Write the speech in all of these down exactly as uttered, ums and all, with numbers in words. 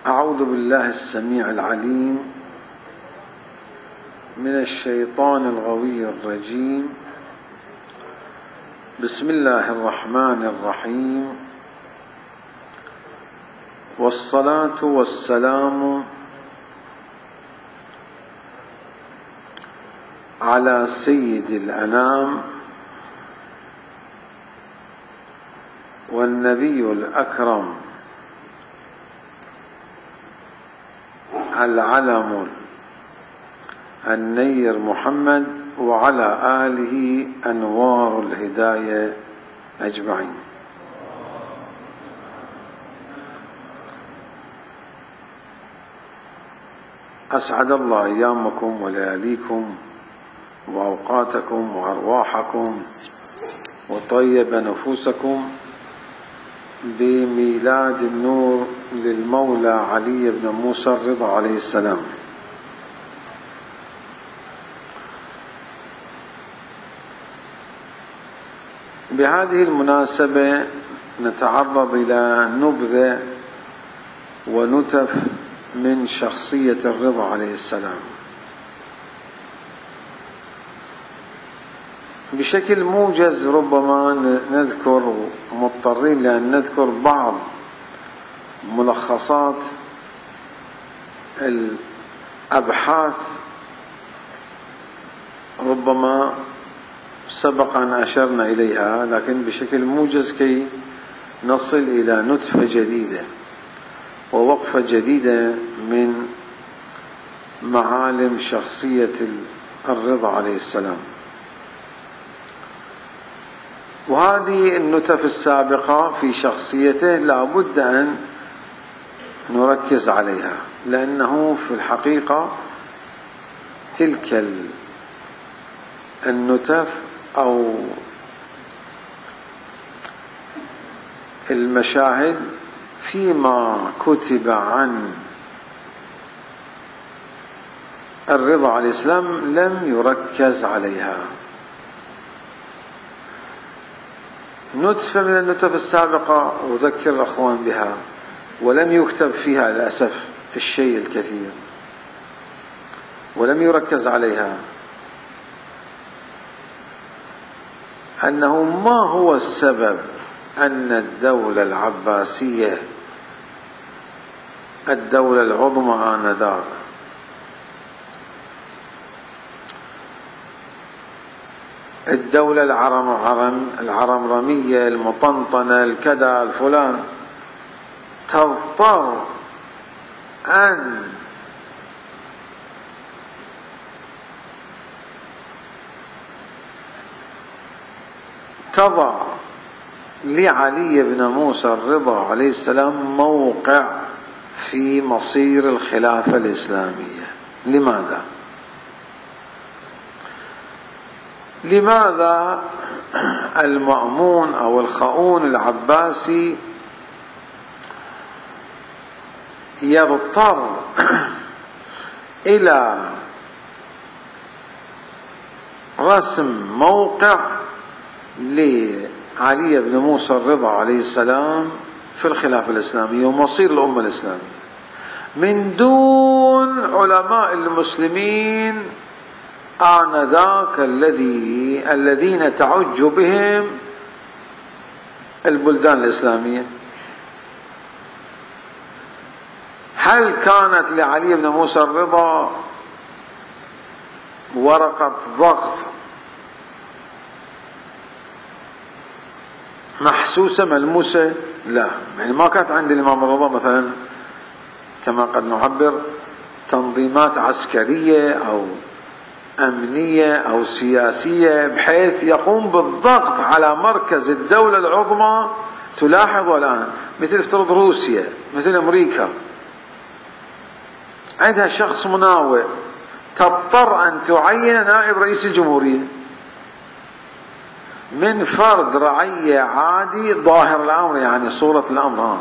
أعوذ بالله السميع العليم من الشيطان الغوي الرجيم. بسم الله الرحمن الرحيم، والصلاة والسلام على سيد الأنام والنبي الأكرم العلم النير محمد وعلى آله أنوار الهداية أجمعين. أسعد الله أيامكم ولياليكم وأوقاتكم وأرواحكم وطيب نفوسكم بميلاد النور للمولى علي بن موسى الرضا عليه السلام. بهذه المناسبة نتعرض إلى نبذة ونتف من شخصية الرضا عليه السلام بشكل موجز. ربما نذكر مضطرين لأن نذكر بعض ملخصات الأبحاث ربما سبق أن أشرنا إليها، لكن بشكل موجز كي نصل إلى نتفة جديدة ووقفة جديدة من معالم شخصية الرضا عليه السلام. وهذه النتف السابقة في شخصيته لا بد أن نركز عليها، لأنه في الحقيقة تلك النتف أو المشاهد فيما كتب عن الرضا عليه السلام لم يركز عليها. نتفة من النتف السابقة أذكر الأخوان بها ولم يكتب فيها للأسف الشيء الكثير ولم يركز عليها، أنه ما هو السبب أن الدولة العباسية الدولة العظمى آنذاك الدولة العرم العرمرمية المطنطنة الكذا الفلان تضطر أن تضع لعلي بن موسى الرضا عليه السلام موقع في مصير الخلافة الإسلامية. لماذا؟ لماذا المأمون أو الخؤون العباسي يضطر إلى رسم موقع لعلي بن موسى الرضا عليه السلام في الخلافة الإسلامية ومصير الأمة الإسلامية من دون علماء المسلمين آنذاك الذي الذين تعج بهم البلدان الإسلامية؟ هل كانت لعلي بن موسى الرضا ورقة ضغط محسوسة ملموسة؟ لا، يعني ما كانت عند الإمام الرضا مثلا كما قد نعبر تنظيمات عسكرية أو أمنية أو سياسية بحيث يقوم بالضغط على مركز الدولة العظمى. تلاحظ الآن مثل افترض روسيا مثل أمريكا عندها شخص مناوئ تضطر أن تعين نائب رئيس الجمهورية من فرد رعية عادي ظاهر الأمر، يعني صورة الأمر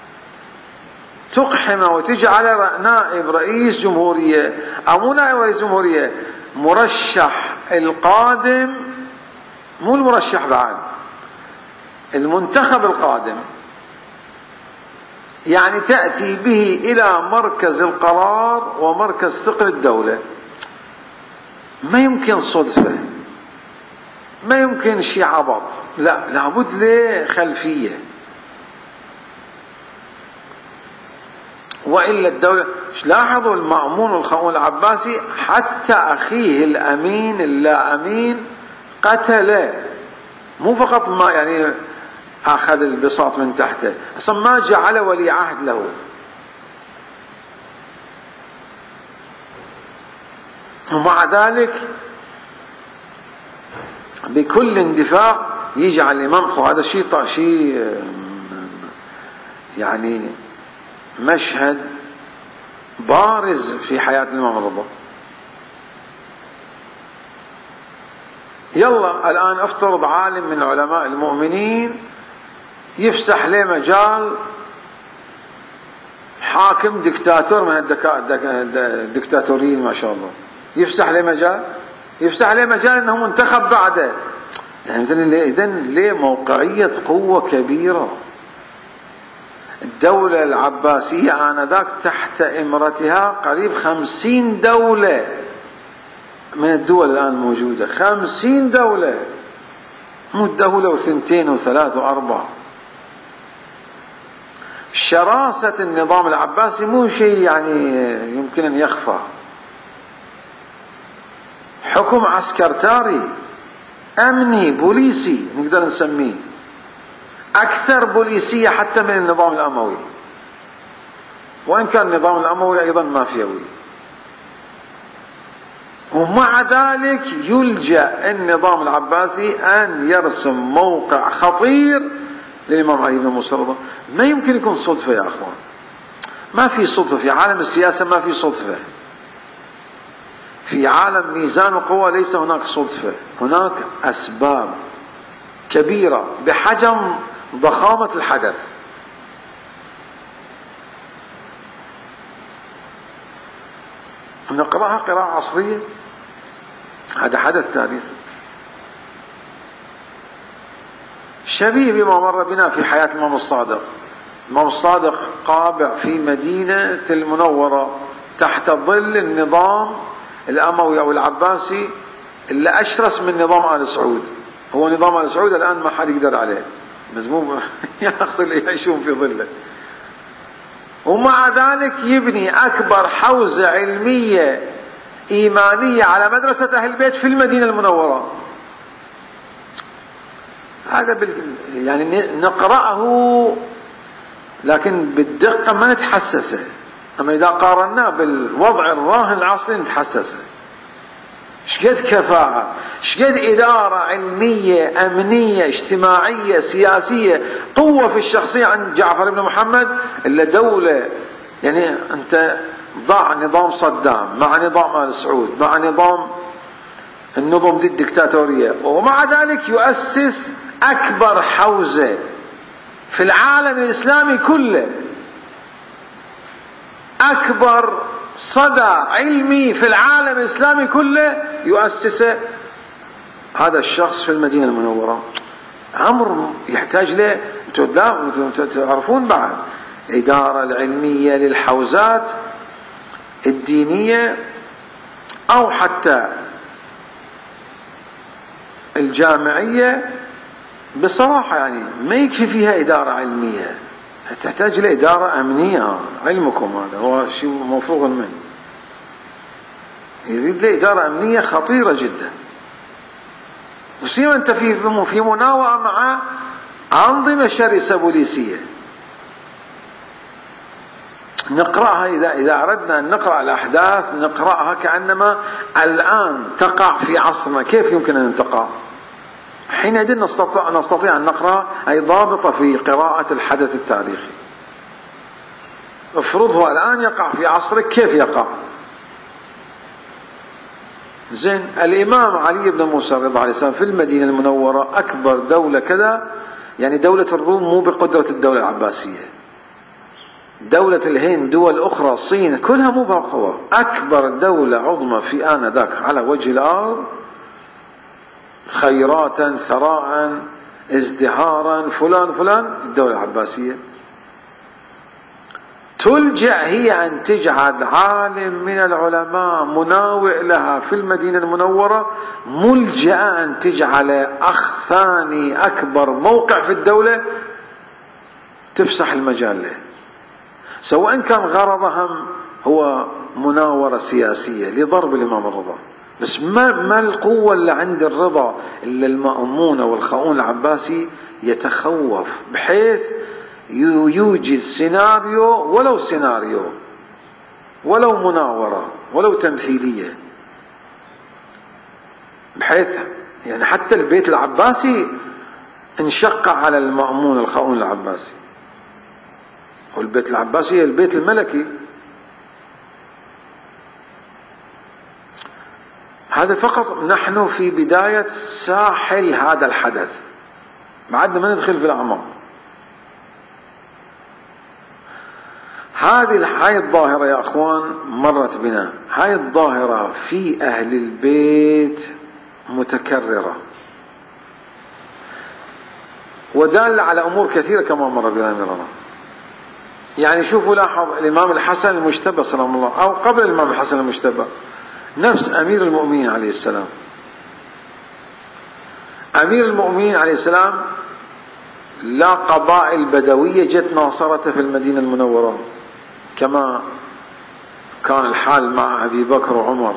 تقحمه وتجعل نائب رئيس جمهورية أو مو نائب رئيس جمهورية مرشح القادم، مو المرشح بعد المنتخب القادم يعني تأتي به إلى مركز القرار ومركز ثقل الدولة. ما يمكن صدفة، ما يمكن شيء عبط، لا، لابد له خلفية. وإلا الدولة، لاحظوا المأمون الخون العباسي حتى أخيه الأمين اللا أمين قتله، مو فقط ما يعني أخذ البساط من تحته، أصلا ما جعل ولي عهد له. ومع ذلك بكل اندفاع يجعل الإمام، هذا الشيء شيء يعني مشهد بارز في حياة الإمام الرضا. يلا الآن افترض عالم من علماء المؤمنين يفسح له مجال، حاكم دكتاتور من الدكتاتوريين ما شاء الله، يفسح له مجال يفسح له مجال انه منتخب بعده. يعني اذن ليه موقعية قوة كبيرة. الدولة العباسية آنذاك تحت إمرتها قريب خمسين دولة من الدول الآن موجودة، خمسين دولة، مو دولة وثنتين وثلاث وأربع. شراسة النظام العباسي مو شيء يعني يمكن أن يخفى. حكم عسكرتاري أمني بوليسي نقدر نسميه، أكثر بوليسية حتى من النظام الأموي، وإن كان النظام الأموي أيضا مافيوي. ومع ذلك يلجأ النظام العباسي أن يرسم موقع خطير للإمام علي بن موسى الرضا. ما يمكن يكون صدفة يا أخوان، ما في صدفة في عالم السياسة، ما في صدفة. في عالم ميزان وقوة ليس هناك صدفة، هناك أسباب كبيرة بحجم ضخامة الحدث. نقرأها قراءة عصرية، هذا حدث تاريخي شبيه بما مر بنا في حياة الإمام الصادق. الإمام الصادق قابع في مدينة المنورة تحت ظل النظام الأموي أو العباسي اللي أشرس من نظام آل سعود. هو نظام آل سعود الآن ما حد يقدر عليه، مذموم يأخذ اللي يعيشون في ظله. ومع ذلك يبني أكبر حوزة علمية إيمانية على مدرسة أهل البيت في المدينة المنورة. هذا بال... يعني نقرأه لكن بالدقة ما نتحسسه، أما إذا قارناه بالوضع الراهن العصري نتحسسه. شقد كفاءة، شقد إدارة علمية أمنية اجتماعية سياسية، قوة في الشخصية عند جعفر بن محمد. إلا دولة يعني أنت ضع نظام صدام مع نظام آل سعود مع نظام النظم دي الدكتاتورية، ومع ذلك يؤسس أكبر حوزة في العالم الإسلامي كله، أكبر صدى علمي في العالم الإسلامي كله يؤسسه هذا الشخص في المدينة المنورة. أمر يحتاج له، أنتم تعرفون بعد إدارة العلمية للحوزات الدينية أو حتى الجامعية، بصراحة يعني ما يكفي فيها إدارة علمية، تحتاج لإدارة أمنية. علمكم هذا هو شيء مفروغ منه، يزيد لإدارة أمنية خطيرة جدا. وسيما أنت في في مناوئة مع أنظمة شرسة بوليسية. نقرأها إذا إذا أردنا أن نقرأ الأحداث نقرأها كأنما الآن تقع في عصرنا. كيف يمكن أن تقع؟ حينئذ نستطيع نستطيع أن نقرأ أي ضابطة في قراءة الحدث التاريخي. افرضه الآن يقع في عصرك، كيف يقع؟ زين، الإمام علي بن موسى الرضا عليه السلام في المدينة المنورة أكبر دولة كذا، يعني دولة الروم مو بقدرة الدولة العباسية، دولة الهند، دول أخرى، الصين، كلها مو بقوة. أكبر دولة عظمى في آنذاك على وجه الأرض، خيراتا ثراء ازدهارا فلان فلان، الدولة العباسية. تلجأ هي أن تجعل عالم من العلماء مناوئ لها في المدينة المنورة، ملجأ أن تجعل أخ ثاني أكبر موقع في الدولة تفسح المجال له، سواء كان غرضهم هو مناورة سياسية لضرب الإمام الرضا. بس ما, ما القوة اللي عند الرضا إلا المأمون والخؤون العباسي يتخوف بحيث يوجد سيناريو، ولو سيناريو ولو مناورة ولو تمثيلية، بحيث يعني حتى البيت العباسي انشق على المأمون الخؤون العباسي، والبيت العباسي هي البيت الملكي. هذا فقط نحن في بداية ساحل هذا الحدث، بعد ما ندخل في الأعماق. هذه هاي الظاهرة يا أخوان مرت بنا، هاي الظاهرة في أهل البيت متكررة ودال على أمور كثيرة كما مر بنا مرارا. يعني شوفوا لاحظ الإمام الحسن المجتبى سلام الله، أو قبل الإمام الحسن المجتبى نفس أمير المؤمنين عليه السلام. أمير المؤمنين عليه السلام لا قبائل بدوية جت ناصرته في المدينة المنورة كما كان الحال مع أبي بكر وعمر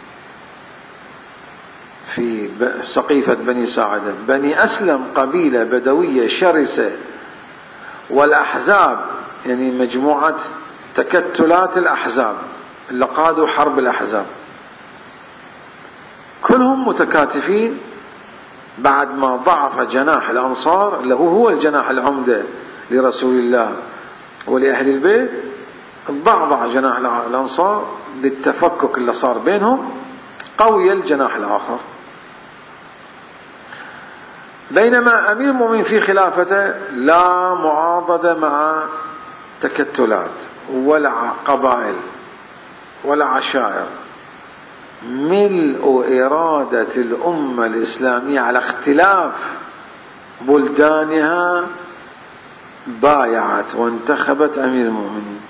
في سقيفة بني ساعدة. بني أسلم قبيلة بدوية شرسة، والأحزاب يعني مجموعة تكتلات الأحزاب اللي قادوا حرب الأحزاب كلهم متكاتفين بعد ما ضعف جناح الأنصار اللي هو الجناح العمدة لرسول الله ولأهل البيت، ضعضع جناح الأنصار للتفكك اللي صار بينهم، قوي الجناح الآخر. بينما أمير المؤمنين في خلافته لا معاضدة مع تكتلات ولا قبائل ولا عشائر، ملء إرادة الأمة الإسلامية على اختلاف بلدانها بايعت وانتخبت أمير المؤمنين.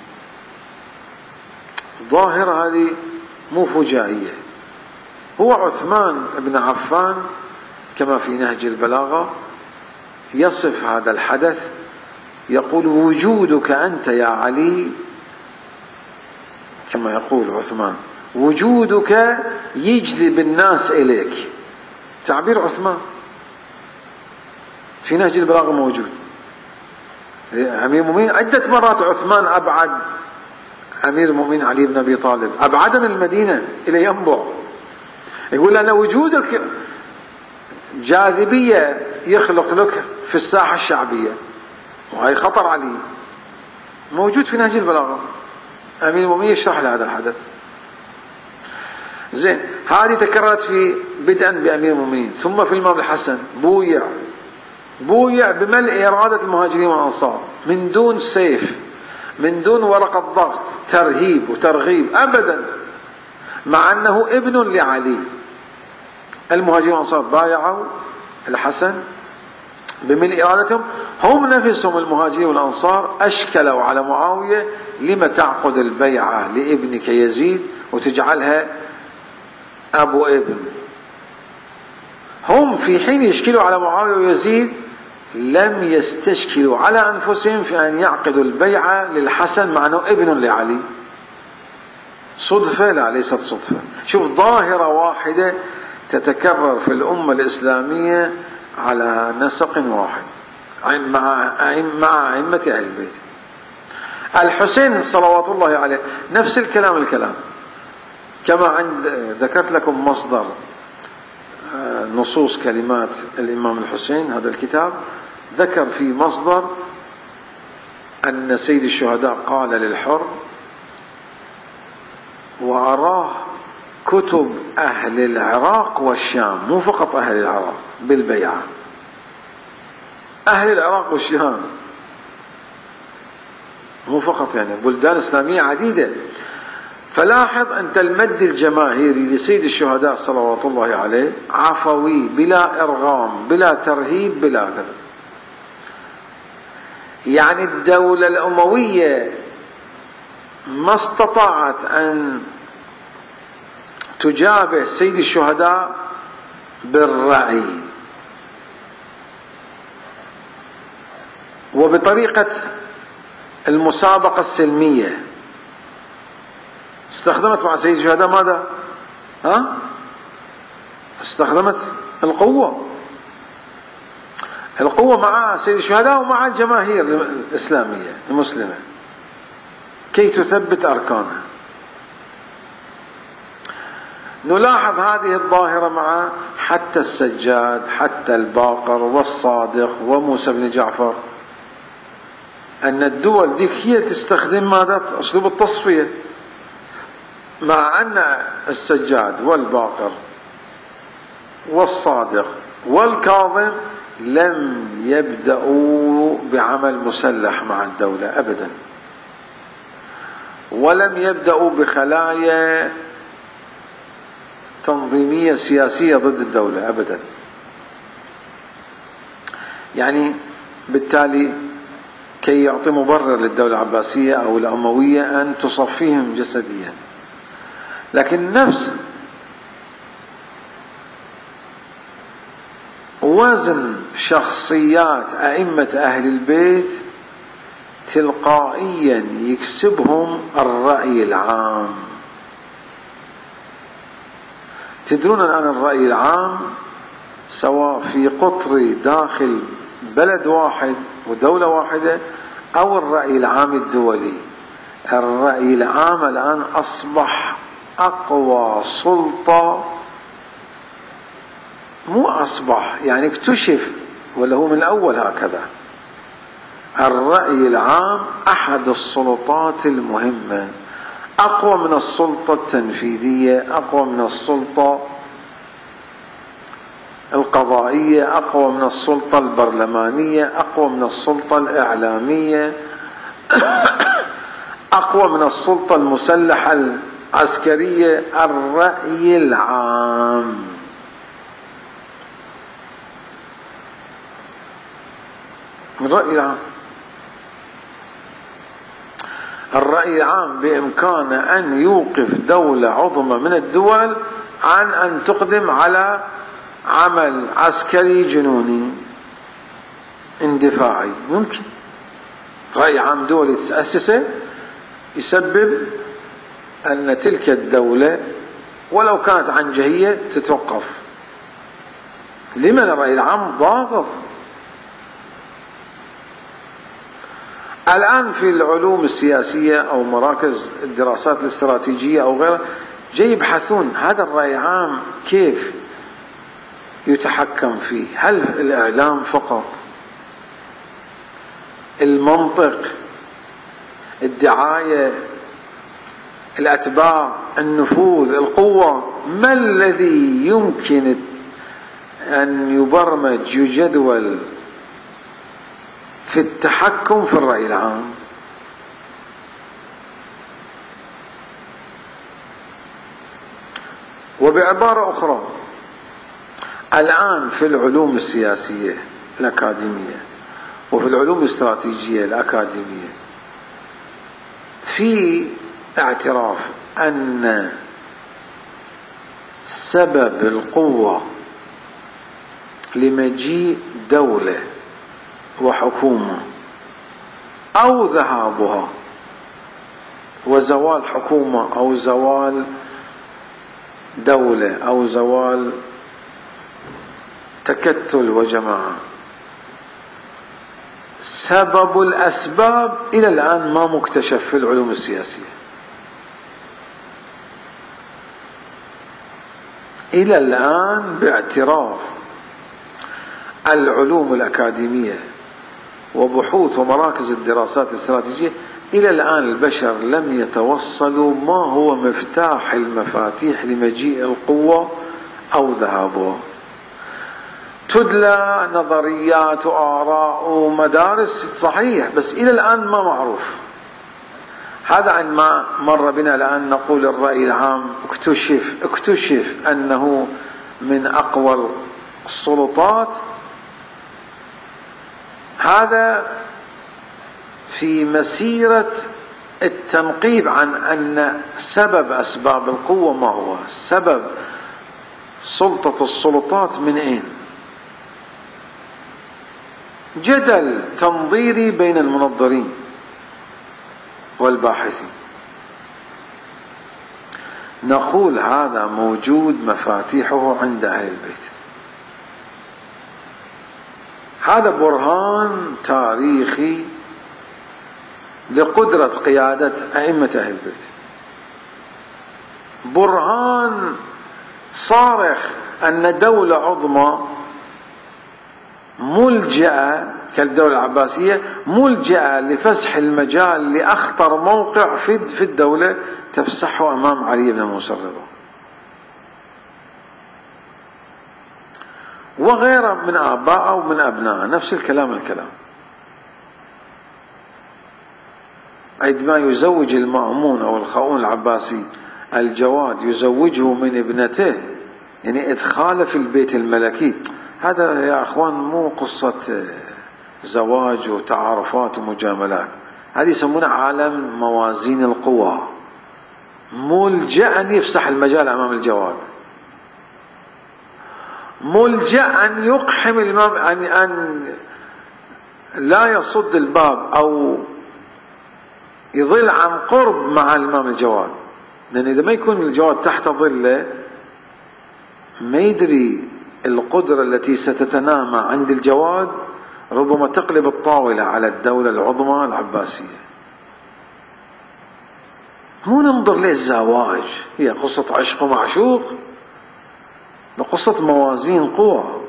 ظاهرة هذه مو فجائية. هو عثمان بن عفان كما في نهج البلاغة يصف هذا الحدث، يقول وجودك أنت يا علي، كما يقول عثمان وجودك يجذب الناس إليك، تعبير عثمان في نهج البلاغة موجود. أمير المؤمنين عدة مرات عثمان أبعد أمير المؤمنين علي بن أبي طالب، أبعد من المدينة إلى ينبع، يقول أنا وجودك جاذبية يخلق لك في الساحة الشعبية، وهي خطر علي، موجود في نهج البلاغة. أمير المؤمنين يشرح لهذا الحدث. زين، هذه تكررت في بدءا بأمير المؤمنين، ثم في الإمام الحسن بويع بويع بملء إرادة المهاجرين والأنصار من دون سيف، من دون ورقة ضغط ترهيب وترغيب أبدا، مع أنه ابن لعلي. المهاجرين والأنصار بايعوا الحسن بملء إرادتهم، هم نفسهم المهاجرين والأنصار أشكلوا على معاوية لما تعقد البيعة لابنك يزيد وتجعلها أبو ابن. هم في حين يشكلوا على معاوية ويزيد لم يستشكلوا على أنفسهم في أن يعقدوا البيعة للحسن مع أنه ابن لعلي. صدفة؟ لا، ليست صدفة. شوف، ظاهرة واحدة تتكرر في الأمة الإسلامية على نسق واحد مع مع أئمة أهل البيت. الحسين صلوات الله عليه نفس الكلام الكلام كما عند ذكرت لكم مصدر نصوص كلمات الإمام الحسين. هذا الكتاب ذكر في مصدر أن سيد الشهداء قال للحر وأراه كتب أهل العراق والشام، مو فقط أهل العراق بالبيعة، أهل العراق والشام، مو فقط يعني بلدان إسلامية عديدة. فلاحظ أنت المد الجماهيري لسيد الشهداء صلوات الله عليه عفوي بلا إرغام بلا ترهيب بلا غير. يعني الدولة الأموية ما استطاعت أن تجابه سيد الشهداء بالرعي وبطريقة المسابقة السلمية. استخدمت مع سيد الشهداء ماذا؟ ها؟ استخدمت القوة القوة مع سيد الشهداء ومع الجماهير الإسلامية المسلمة كي تثبت أركانها. نلاحظ هذه الظاهرة مع حتى السجاد، حتى الباقر والصادق وموسى بن جعفر، أن الدول دي هي تستخدم ماذا؟ أسلوب التصفية، مع أن السجاد والباقر والصادق والكاظم لم يبدأوا بعمل مسلح مع الدولة أبدا، ولم يبدأوا بخلايا تنظيمية سياسية ضد الدولة أبدا. يعني بالتالي كي يعطي مبرر للدولة العباسية أو الأموية أن تصفيهم جسديا. لكن نفس وزن شخصيات أئمة أهل البيت تلقائيا يكسبهم الرأي العام. تدرون الآن الرأي العام سواء في قطر داخل بلد واحد ودولة واحدة أو الرأي العام الدولي، الرأي العام الآن أصبح أقوى سلطة، مو أصبح يعني اكتشف، ولا هو من الأول هكذا. الرأي العام أحد السلطات المهمة، أقوى من السلطة التنفيذية، أقوى من السلطة القضائية، أقوى من السلطة البرلمانية، أقوى من السلطة الإعلامية، أقوى من السلطة المسلحة العسكرية. الرأي العام الرأي العام الرأي العام بإمكانه أن يوقف دولة عظمى من الدول عن أن تقدم على عمل عسكري جنوني اندفاعي. ممكن رأي عام دولي تتأسسه يسبب أن تلك الدولة ولو كانت عنجهية تتوقف. لمن الرأي العام ضاغط. الآن في العلوم السياسية أو مراكز الدراسات الاستراتيجية أو غيرها جاي يبحثون هذا الرأي العام كيف يتحكم فيه. هل الإعلام فقط؟ المنطق؟ الدعاية؟ الأتباع؟ النفوذ؟ القوة؟ ما الذي يمكن أن يبرمج يجدول في التحكم في الرأي العام؟ وبعبارة أخرى، الآن في العلوم السياسية الأكاديمية وفي العلوم الاستراتيجية الأكاديمية في اعتراف أن سبب القوة لمجيء دولة وحكومة أو ذهابها وزوال حكومة أو زوال دولة أو زوال تكتل وجماعة، سبب الأسباب إلى الآن ما مكتشف في العلوم السياسية. إلى الآن باعتراف العلوم الأكاديمية وبحوث ومراكز الدراسات الاستراتيجية، إلى الآن البشر لم يتوصلوا ما هو مفتاح المفاتيح لمجيء القوة أو ذهابها. تدلى نظريات وآراء ومدارس صحيح، بس إلى الآن ما معروف. هذا عندما مر بنا الآن نقول الرأي العام اكتشف اكتشف أنه من أقوى السلطات. هذا في مسيرة التنقيب عن أن سبب أسباب القوة ما هو، سبب سلطة السلطات من أين. جدل تنظيري بين المنظرين والباحثين. نقول هذا موجود مفاتيحه عند أهل البيت. هذا برهان تاريخي لقدرة قيادة أئمة أهل البيت، برهان صارخ أن دولة عظمى ملجأة كالدولة العباسية ملجأة لفسح المجال لأخطر موقع في الدولة تفسحه أمام علي بن موسى الرضا وغيره من آباء أو من أبناء. نفس الكلام الكلام عندما يزوج المأمون أو الخاؤون العباسي الجواد يزوجه من ابنته، يعني إدخاله في البيت الملكي. هذا يا أخوان مو قصة زواج وتعارفات ومجاملات، هذه يسمونها عالم موازين القوى. ملجأ أن يفسح المجال أمام الجواد، ملجأ أن يقحم الإمام، أن, أن لا يصد الباب أو يظل عن قرب مع الإمام الجواد، لأن إذا ما يكون الجواد تحت ظله ما يدري القدرة التي ستتنامى عند الجواد، ربما تقلب الطاولة على الدولة العظمى العباسية. مو ننظر للزواج هي قصة عشق ومعشوق، قصة موازين قوى.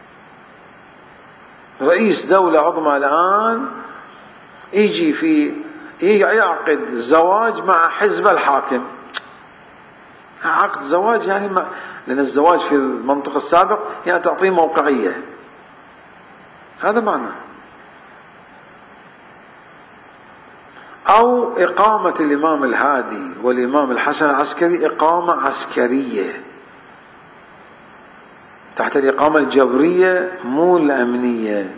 رئيس دولة عظمى الآن يجي في يعقد زواج مع حزب الحاكم، عقد زواج يعني ما، لأن الزواج في المنطق السابق يعني تعطيه موقعية، هذا معنى. أو إقامة الإمام الهادي والإمام الحسن العسكري إقامة عسكرية تحت الإقامة الجبرية، مو الأمنية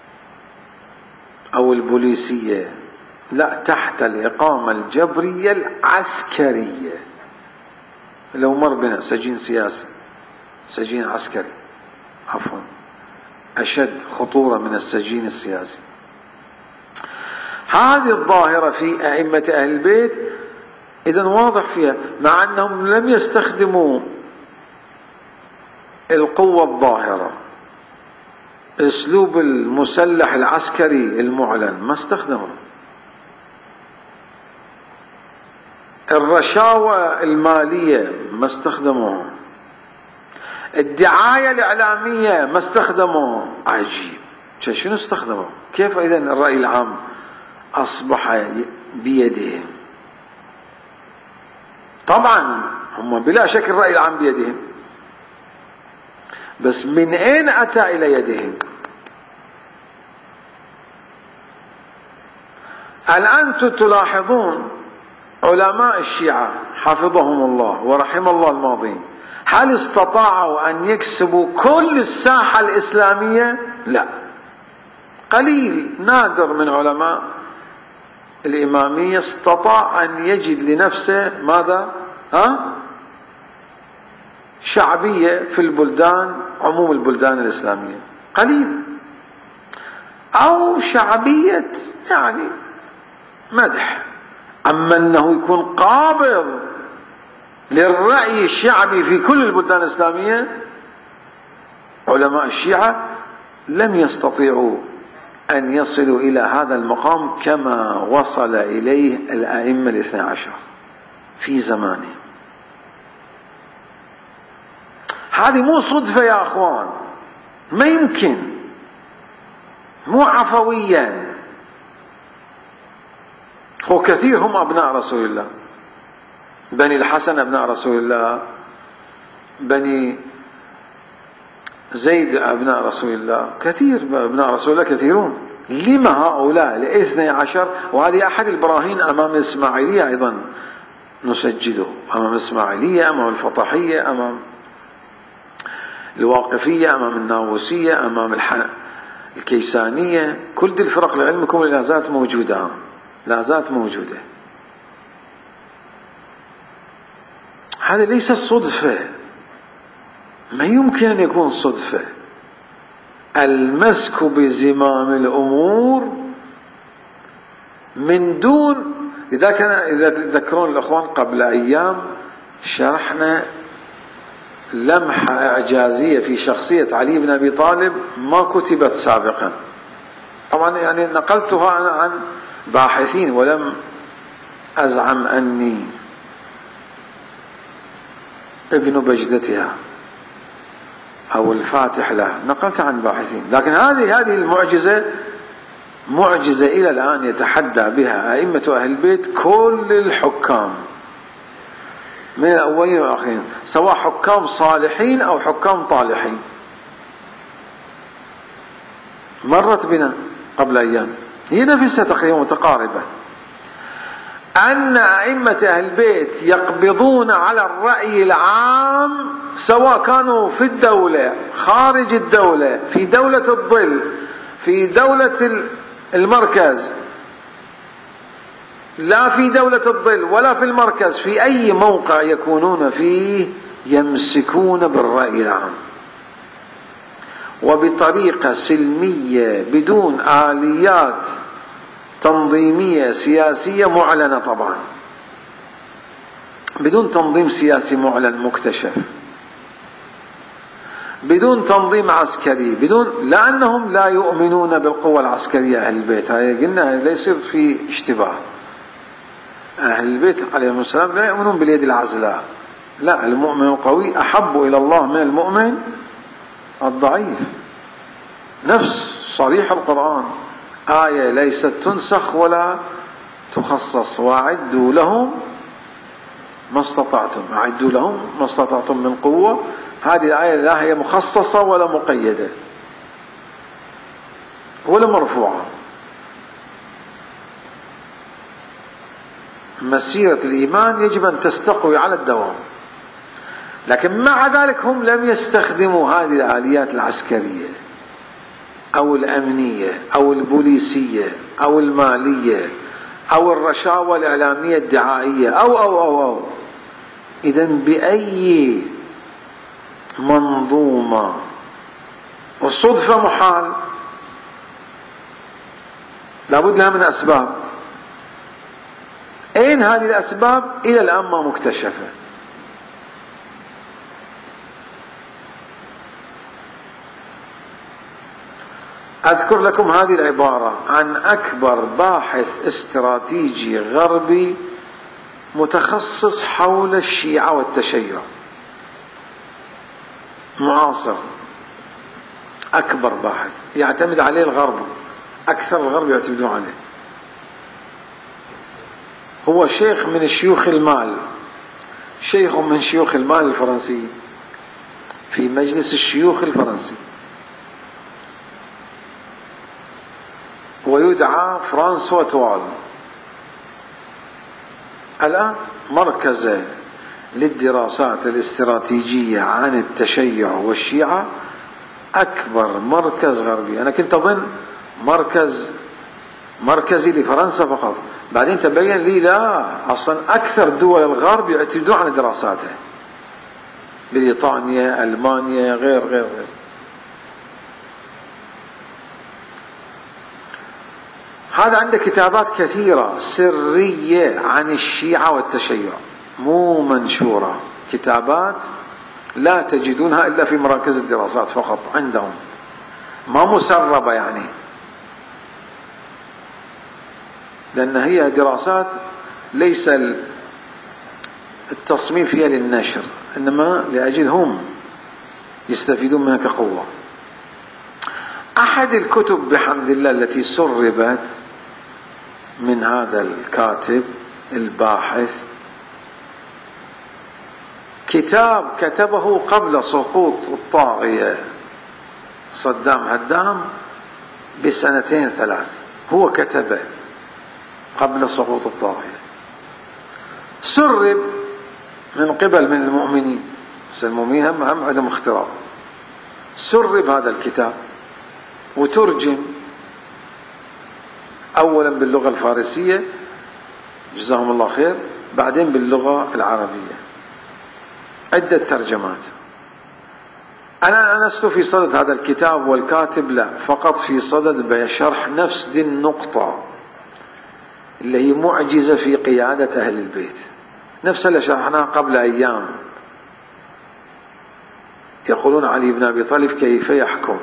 أو البوليسية، لا، تحت الإقامة الجبرية العسكرية. لو مر بنا سجين سياسي، سجين عسكري، عفوا، أشد خطورة من السجين السياسي. هذه الظاهرة في أئمة أهل البيت إذن واضح فيها، مع أنهم لم يستخدموا القوة الظاهرة، أسلوب المسلح العسكري المعلن ما استخدموا، الرشاوى المالية ما استخدموها، الدعاية الإعلامية ما استخدموا. عجيب، شنو استخدموا؟ كيف إذن الرأي العام أصبح بيدهم؟ طبعا هم بلا شك الرأي العام بيدهم، بس من أين أتى إلى يدهم؟ الآن تلاحظون علماء الشيعة حفظهم الله ورحم الله الماضين، هل استطاعوا أن يكسبوا كل الساحة الإسلامية؟ لا، قليل نادر من علماء الإمامية استطاع أن يجد لنفسه ماذا؟ ها؟ شعبية في البلدان، عموم البلدان الإسلامية قليل، أو شعبية يعني مدح. أما أنه يكون قابض للرأي الشعبي في كل البلدان الإسلامية، علماء الشيعة لم يستطيعوا أن يصلوا إلى هذا المقام كما وصل إليه الأئمة الاثنى عشر في زمانهم. هذه مو صدفة يا أخوان، ما يمكن، مو عفويا. هو كثير هم أبناء رسول الله، بني الحسن أبناء رسول الله، بني زيد أبناء رسول الله، كثير أبناء رسول الله كثيرون. لما هؤلاء الاثني عشر؟ وهذه أحد البراهين أمام الإسماعيلية أيضا نسجله، أمام الإسماعيلية، أمام الفطحية، أمام الواقفية، أمام الناووسية، أمام الكيسانية، كل دي الفرق لعلمكم لا زالت موجودة، لا زالت موجودة. هذا ليس صدفة، ما يمكن أن يكون صدفة. المسك بزمام الأمور من دون، إذا كان إذا تذكرون الأخوان قبل أيام شرحنا لمحة إعجازية في شخصية علي بن أبي طالب ما كتبت سابقا، طبعا يعني نقلتها أنا عن باحثين ولم أزعم أني ابن بجدتها أو الفاتح له، نقلت عن باحثين. لكن هذه هذه المعجزة معجزة إلى الآن يتحدى بها أئمة أهل البيت كل الحكام من الأولين والآخرين، سواء حكام صالحين أو حكام طالحين. مرت بنا قبل أيام، هي نفسها تقريبا متقاربة، أن أئمة أهل البيت يقبضون على الرأي العام، سواء كانوا في الدولة خارج الدولة، في دولة الظل، في دولة المركز، لا في دولة الظل ولا في المركز، في أي موقع يكونون فيه يمسكون بالرأي العام وبطريقة سلمية بدون آليات تنظيمية سياسية معلنة، طبعا بدون تنظيم سياسي معلن مكتشف، بدون تنظيم عسكري، بدون، لأنهم لا يؤمنون بالقوة العسكرية أهل البيت. هاي قلنا لا يصير في اشتباه، أهل البيت عليهم السلام لا يؤمنون باليد العزلاء، لا، المؤمن القوي أحب إلى الله من المؤمن الضعيف، نفس صريح القرآن، آية ليست تنسخ ولا تخصص، وأعدوا لهم ما استطعتم، أعدوا لهم ما استطعتم من قوة. هذه الآية لا هي مخصصة ولا مقيدة ولا مرفوعة. مسيرة الإيمان يجب أن تستقوي على الدوام، لكن مع ذلك هم لم يستخدموا هذه الآليات العسكرية أو الأمنية أو البوليسية أو المالية أو الرشاوى الإعلامية الدعائية أو أو أو أو إذن بأي منظومة؟ والصدفة محال، لابد لها من أسباب. أين هذه الأسباب؟ إلى الآن ما مكتشفة. أذكر لكم هذه العبارة عن أكبر باحث استراتيجي غربي متخصص حول الشيعة والتشيع، معاصر، أكبر باحث يعتمد عليه الغرب، أكثر الغرب يعتمدون عليه. هو شيخ من شيوخ المال، شيخ من شيوخ المال الفرنسي في مجلس الشيوخ الفرنسي، ويدعى فرانسوا توال. الآن مركز للدراسات الاستراتيجية عن التشيع والشيعة، أكبر مركز غربي. أنا كنت أظن مركز مركزي لفرنسا فقط، بعدين تبين لي لا، أصلا أكثر دول الغرب يعتمدون على دراساته، بريطانيا، ألمانيا، غير غير غير. هذا عنده كتابات كثيرة سرية عن الشيعة والتشيع، مو منشورة، كتابات لا تجدونها إلا في مراكز الدراسات فقط عندهم، ما مسربة يعني، لأن هي دراسات ليس التصميم فيها للنشر، إنما لأجل هم يستفيدون منها كقوة. أحد الكتب بحمد الله التي سربت من هذا الكاتب الباحث كتاب كتبه قبل سقوط الطاغية صدام هدام بسنتين ثلاث، هو كتبه قبل سقوط الطاغية، سرب من قبل من المؤمنين، بس المؤمنين هم هم عندهم اختراق، سرب هذا الكتاب وترجم أولا باللغة الفارسية جزاهم الله خير، بعدين باللغة العربية. عدة ترجمات. أنا لست في صدد هذا الكتاب والكاتب لا، فقط في صدد بشرح نفس دي النقطة اللي هي معجزة في قيادة أهل البيت، نفس اللي شرحناه قبل أيام. يقولون علي بن أبي طالب كيف يحكم،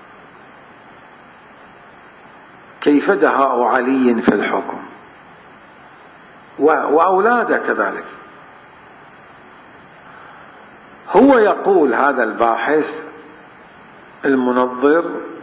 كيف دهاء علي في الحكم، وأولاده كذلك. هو يقول هذا الباحث المنظر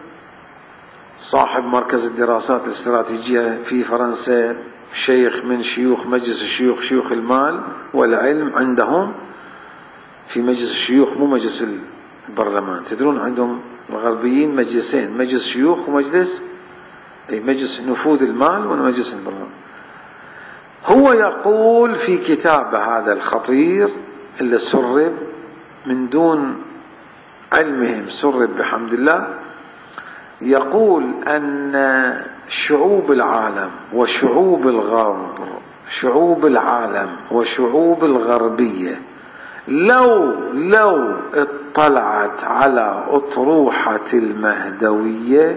صاحب مركز الدراسات الاستراتيجية في فرنسا، شيخ من شيوخ مجلس الشيوخ، شيوخ المال والعلم عندهم في مجلس الشيوخ، مو مجلس البرلمان. تدرون عندهم الغربيين مجلسين، مجلس شيوخ ومجلس أي مجلس نفوذ المال ومجلس البرلمان. هو يقول في كتابه هذا الخطير اللي سرب من دون علمهم، سرب بحمد الله، يقول أن شعوب العالم وشعوب الغرب، شعوب العالم وشعوب الغربية لو لو اطلعت على أطروحة المهدوية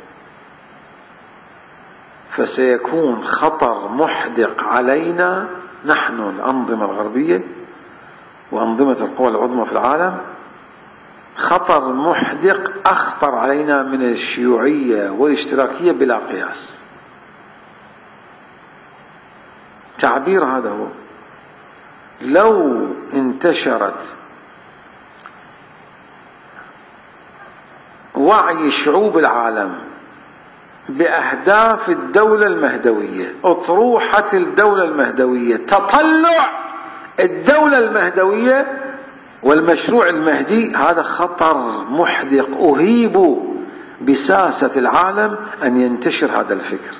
فسيكون خطر محدق علينا نحن الأنظمة الغربية وأنظمة القوى العظمى في العالم، خطر محدق أخطر علينا من الشيوعية والاشتراكية بلا قياس. تعبير هذا هو. لو انتشرت وعي شعوب العالم بأهداف الدولة المهدوية، أطروحة الدولة المهدوية، تطلع الدولة المهدوية والمشروع المهدي، هذا خطر محدق. أهيب بساسة العالم أن ينتشر هذا الفكر.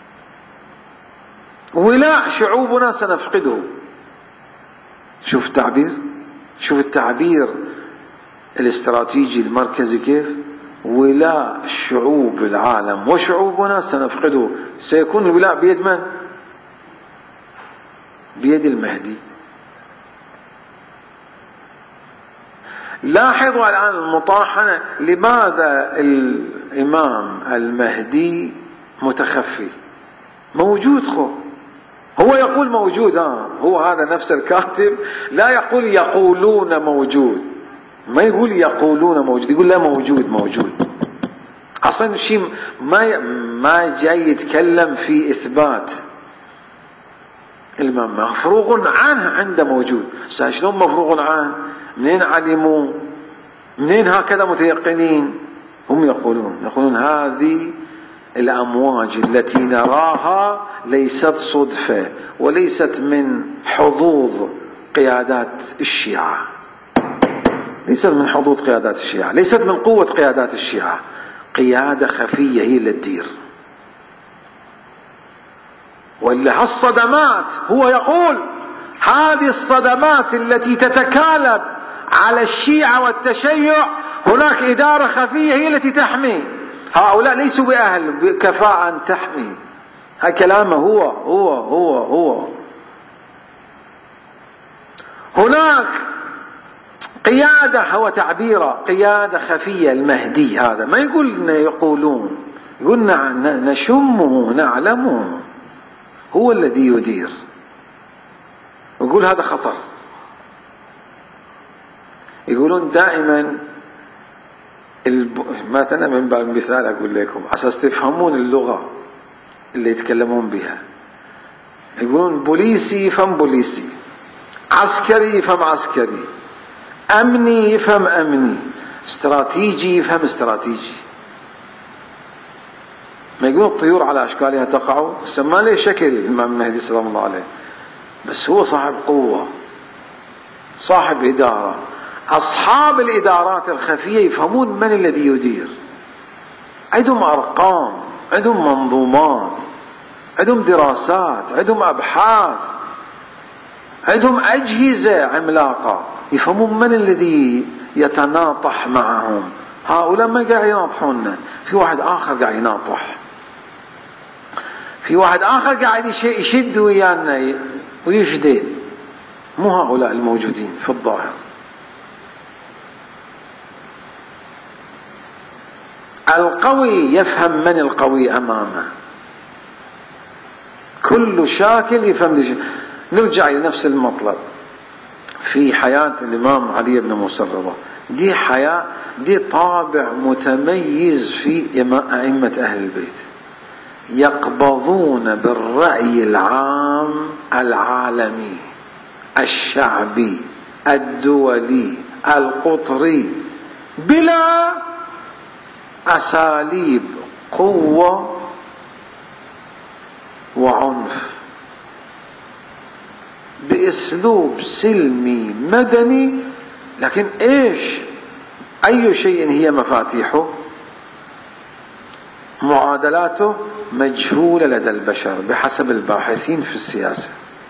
ولاء شعوبنا سنفقده. شوف التعبير، شوف التعبير الاستراتيجي المركزي كيف. ولاء شعوب العالم وشعوبنا سنفقده. سيكون الولاء بيد من؟ بيد المهدي. لاحظوا الآن المطاحنة. لماذا الإمام المهدي متخفي؟ موجود. خو هو يقول موجود. ها هو هذا نفس الكاتب لا يقول يقولون موجود، ما يقول يقولون موجود، يقول لا موجود موجود. أصلا شيء ما ما جاي يتكلم في إثبات. الإمام مفروغ عنه عنده موجود. شلون مفروغ عنه؟ منين علموا؟ منين هكذا متيقنين؟ هم يقولون يقولون هذه الأمواج التي نراها ليست صدفة وليست من حظوظ قيادات الشيعة، ليست من حظوظ قيادات الشيعة، ليست من قوة قيادات الشيعة، قيادة خفية هي اللي تدير. ولا هالصدمات، هو يقول هذه الصدمات التي تتكالب على الشيعة والتشيع هناك إدارة خفية هي التي تحمي. هؤلاء ليسوا بأهل بكفاءة أن تحمي. هذا كلامه هو هو هو هو هناك قيادة، هو تعبيره قيادة خفية. المهدي هذا ما يقول يقولون، يقول نشمه نعلمه، هو الذي يدير. يقول هذا خطر. يقولون دائما الب... مثلا من باب المثال أقول لكم أساس تفهمون اللغة اللي يتكلمون بها. يقولون بوليسي يفهم بوليسي، عسكري يفهم عسكري، أمني يفهم أمني، استراتيجي يفهم استراتيجي. ما يقولون الطيور على أشكالها تقع، سمى له شكل الإمام المهدي سلام الله عليه، بس هو صاحب قوة، صاحب إدارة. أصحاب الإدارات الخفية يفهمون من الذي يدير. عندهم أرقام، عندهم منظومات، عندهم دراسات، عندهم أبحاث، عندهم أجهزة عملاقة، يفهمون من الذي يتناطح معهم. هؤلاء ما قاعد يناطحون، في واحد آخر قاعد يناطح، في واحد آخر قاعد يشد ويانا ويشدد. مو هؤلاء الموجودين في الظاهر. القوي يفهم من القوي أمامه، كل شاكل يفهم دي. نرجع إلى نفس المطلب في حياة الإمام علي بن موسى الرضا. دي حياة، دي طابع متميز في أئمة أهل البيت، يقبضون بالرأي العام العالمي الشعبي الدولي القطري بلا أساليب قوة وعنف، بأسلوب سلمي مدني. لكن إيش أي شيء هي مفاتيحه؟ معادلاته مجهولة لدى البشر بحسب الباحثين في السياسة.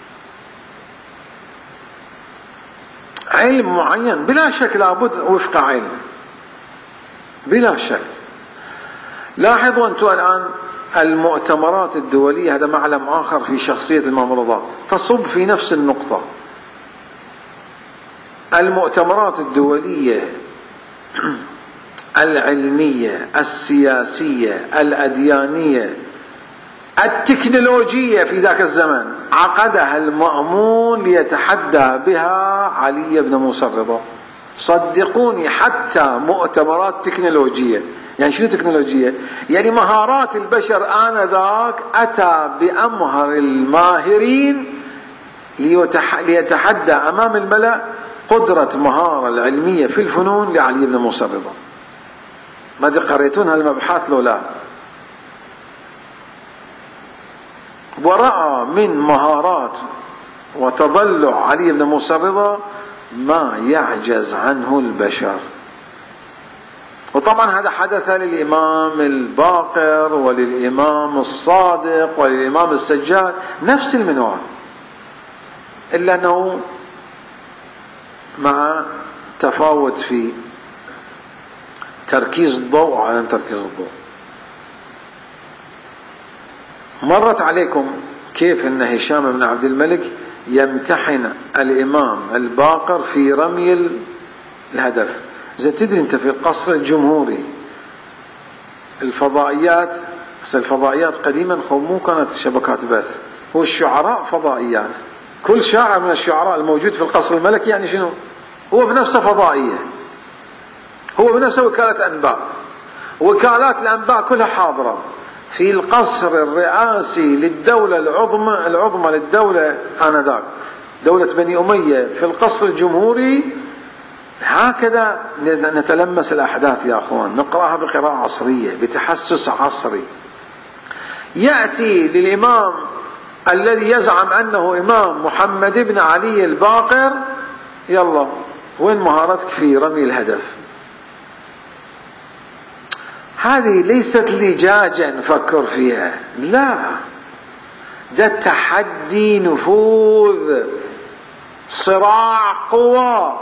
علم معين بلا شك لابد وفق علم بلا شك. لاحظوا أنتم الآن المؤتمرات الدولية، هذا معلم آخر في شخصية الإمام الرضا، تصب في نفس النقطة. المؤتمرات الدولية العلمية السياسية الأديانية التكنولوجية في ذاك الزمن عقدها المأمون ليتحدى بها علي بن موسى الرضا. صدقوني حتى مؤتمرات تكنولوجية، يعني شنو تكنولوجية؟ يعني مهارات البشر آنذاك أتى بأمهر الماهرين ليتحدى أمام الملأ قدرة مهارة العلمية في الفنون لعلي بن موسى الرضا. ما دي قريتون هالمبحث لو لا؟ ورأى من مهارات وتضلع علي بن موسى الرضا ما يعجز عنه البشر. وطبعا هذا حدث للإمام الباقر وللإمام الصادق وللإمام السجاد، نفس المنوال، إلا أنه مع تفاوت في تركيز الضوء على تركيز الضوء. مرت عليكم كيف أن هشام بن عبد الملك يمتحن الإمام الباقر في رمي الهدف. إذا تدري أنت في القصر الجمهوري الفضائيات، بس الفضائيات قديما مو كانت شبكات بث، هو الشعراء فضائيات. كل شاعر من الشعراء الموجود في القصر الملكي يعني شنو؟ هو بنفسه فضائية، هو بنفسه وكالة أنباء. وكالات الأنباء كلها حاضرة في القصر الرئاسي للدولة العظمى العظمى للدولة آنذاك، دولة بني أمية، في القصر الجمهوري. هكذا نتلمس الأحداث يا أخوان، نقرأها بقراءة عصرية بتحسس عصري. يأتي للإمام الذي يزعم أنه إمام محمد بن علي الباقر، يلا وين مهارتك في رمي الهدف؟ هذه ليست لجاجا نفكر فيها، لا، ده تحدي نفوذ، صراع قوى.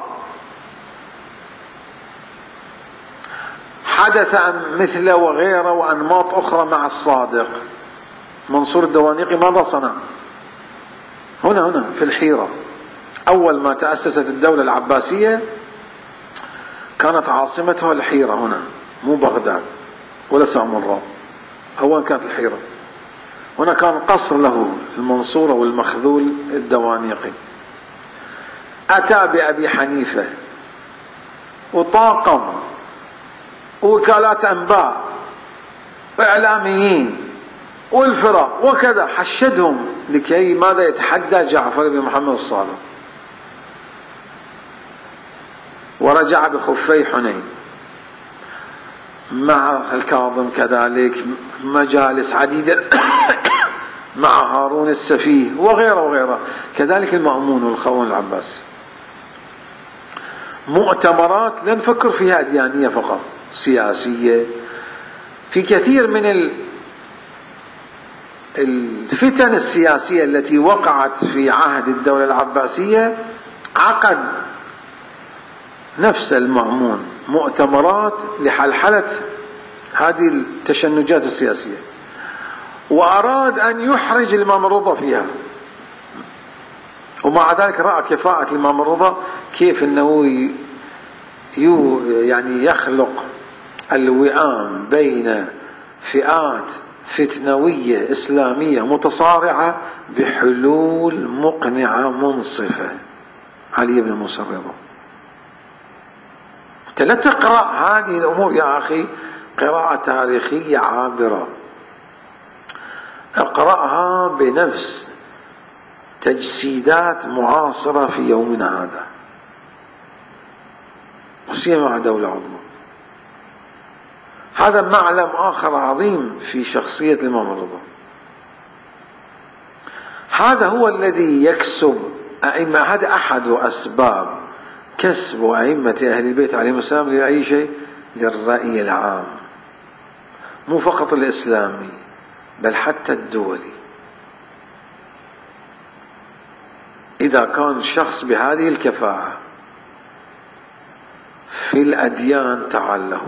حدث مثله وغيره وأنماط أخرى مع الصادق. منصور الدوانيقي ماذا صنع؟ هنا هنا في الحيرة، أول ما تأسست الدولة العباسية كانت عاصمتها الحيرة هنا، مو بغداد ولا سامراء، أولا كانت الحيرة. هنا كان قصر له المنصورة والمخذول الدوانيقي. أتى بأبي حنيفة وطاقم وكالات أنباء وإعلاميين والفرق وكذا، حشدهم لكي ماذا؟ يتحدى جعفر بن محمد الصادق. ورجع بخفي حنين مع الكاظم كذلك، مجالس عديدة مع هارون السفيه وغيره وغيره، كذلك المأمون والخون العباسي. مؤتمرات لا نفكر فيها أديانية فقط، سياسية. في كثير من الفتن السياسية التي وقعت في عهد الدولة العباسية عقد نفس المأمون مؤتمرات لحلحلة هذه التشنجات السياسية، وأراد أن يحرج الإمام الرضا فيها. ومع ذلك رأى كفاءة الإمام الرضا كيف أنه يعني يخلق الوئام بين فئات فتنوية إسلامية متصارعة بحلول مقنعة منصفة. علي بن موسى الرضا. أنت لا تقرأ هذه الأمور يا أخي قراءة تاريخية عابرة، اقرأها بنفس تجسيدات معاصرة في يومنا هذا، وسيما مع دولة عظمى. هذا معلم آخر عظيم في شخصية الإمام الرضا. هذا هو الذي يكسب أئمة، هذا أحد أسباب كسب أئمة أهل البيت عليهم السلام لأي شيء، للرأي العام، مو فقط الإسلامي بل حتى الدولي. إذا كان شخص بهذه الكفاءة في الأديان تعال له،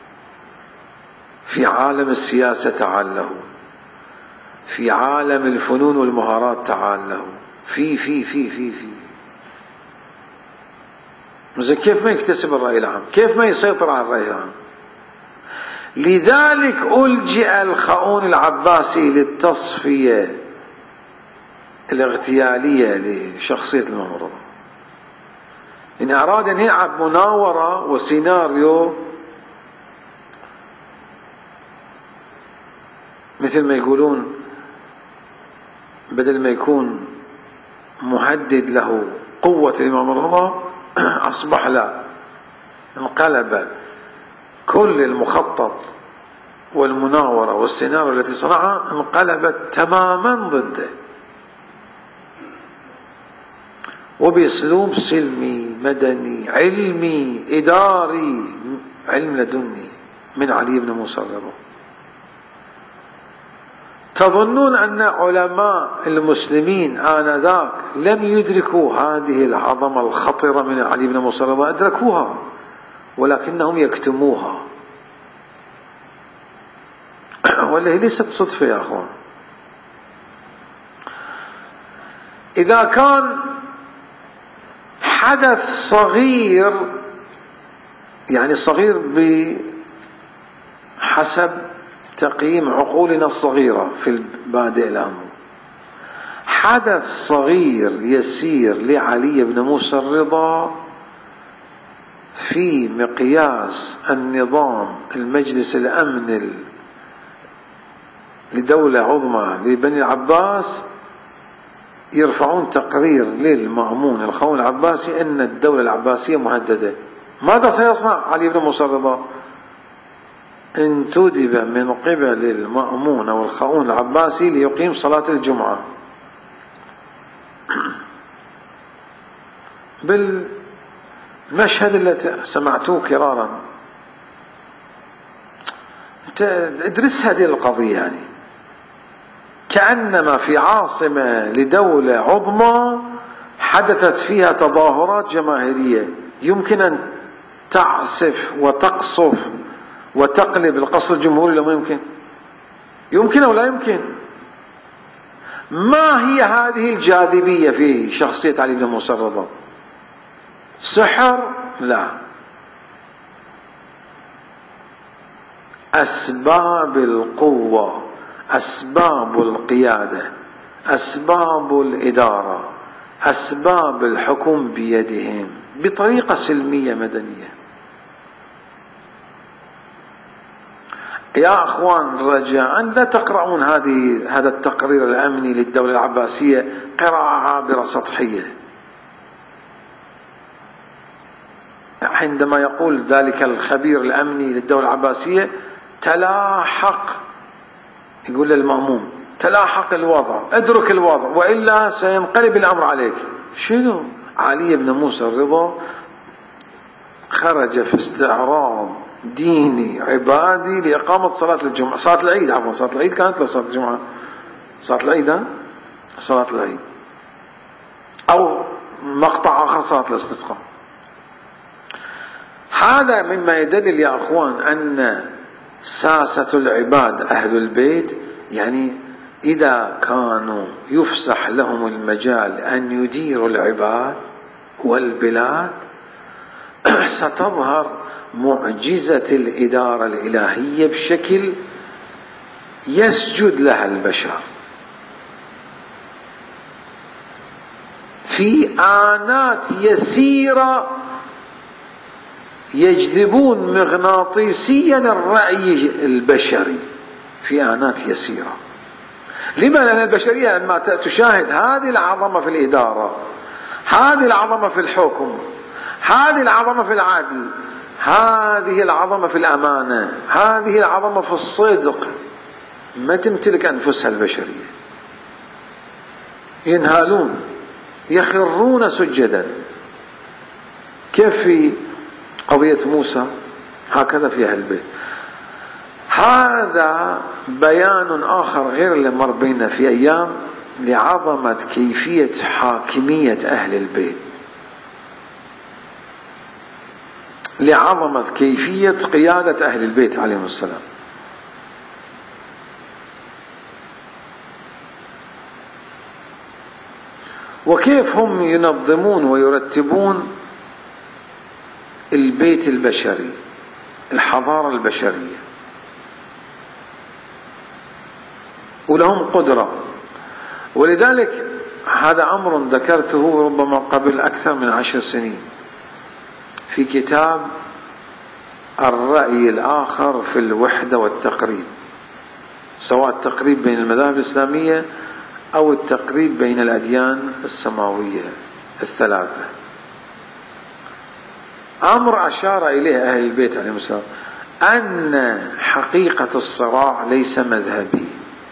في عالم السياسة تعال له، في عالم الفنون والمهارات تعال له، في في في في في زين كيف ما يكتسب الرأي العام؟ كيف ما يسيطر على الرأي العام؟ لذلك ألجأ الخؤون العباسي للتصفية الاغتيالية لشخصية الإمام الرضا، إن أراد أن يلعب مناورة وسيناريو مثل ما يقولون، بدل ما يكون مهدد له قوة الإمام الرضا أصبح لا، انقلب كل المخطط والمناورة والسيناريو التي صنعها انقلبت تماما ضده، وبأسلوب سلمي مدني علمي إداري، علم لدني من علي بن موسى الرضا. تظنون أن علماء المسلمين آنذاك لم يدركوا هذه العظمة الخطرة من علي بن موسى الرضا؟ أدركوها ولكنهم يكتموها، ولا هي ليست صدفة يا أخوان. إذا كان حدث صغير، يعني صغير بحسب تقييم عقولنا الصغيرة في بادئ الأمر، حدث صغير يسير لعلي بن موسى الرضا في مقياس النظام المجلس الأمن لدولة عظمى لبني العباس، يرفعون تقرير للمأمون الخون العباسي أن الدولة العباسية مهددة. ماذا سيصنع علي بن موسى الرضا؟ انتدب من قبل المأمون أو الخون العباسي ليقيم صلاة الجمعة بالمشهد الذي سمعتوه كرارا. ادرس هذه القضية، يعني كأنما في عاصمة لدولة عظمى حدثت فيها تظاهرات جماهيرية يمكن أن تعسف وتقصف وتقلب القصر الجمهوري، لو يمكن يمكن أو لا يمكن. ما هي هذه الجاذبية في شخصية علي بن موسى الرضا؟ سحر؟ لا. أسباب القوة، أسباب القيادة، أسباب الإدارة، أسباب الحكم بيدهم بطريقة سلمية مدنية. يا أخوان رجاء لا تقرؤون هذه هذا التقرير الأمني للدولة العباسية قراءة عابرة سطحية. عندما يقول ذلك الخبير الأمني للدولة العباسية تلاحق، يقول للمأموم تلاحق الوضع، ادرك الوضع وإلا سينقلب الأمر عليك. شنو؟ علي بن موسى الرضا خرج في استعراض ديني عبادي لإقامة صلاة الجمعة، صلاة العيد، عفوا صلاة العيد كانت لو صلاة الجمعة، صلاة العيد ها؟ صلاة العيد أو مقطع آخر صلاة الاستسقاء. هذا مما يدلل يا أخوان أن ساسة العباد أهل البيت، يعني إذا كانوا يفسح لهم المجال أن يديروا العباد والبلاد ستظهر معجزة الإدارة الإلهية بشكل يسجد لها البشر. في آنات يسيرة يجذبون مغناطيسيا الرأي البشري في آنات يسيرة. لما؟ لأن البشرية لما تشاهد هذه العظمة في الإدارة، هذه العظمة في الحكم، هذه العظمة في العدل، هذه العظمة في الأمانة، هذه العظمة في الصدق، ما تمتلك أنفسها البشرية، ينهالون، يخرون سجدا. كيف في قضية موسى هكذا في أهل البيت. هذا بيان آخر غير اللي مر بينا في أيام لعظمة كيفية حاكمية أهل البيت، لعظمة كيفية قيادة أهل البيت عليهم السلام. وكيف هم ينظمون ويرتبون البيت البشري، الحضارة البشرية، ولهم قدرة. ولذلك هذا أمر ذكرته ربما قبل أكثر من عشر سنين في كتاب الرأي الآخر في الوحدة والتقريب، سواء التقريب بين المذاهب الإسلامية أو التقريب بين الأديان السماوية الثلاثة. أمر أشار إليه أهل البيت عليهم السلام أن حقيقة الصراع ليس مذهبي.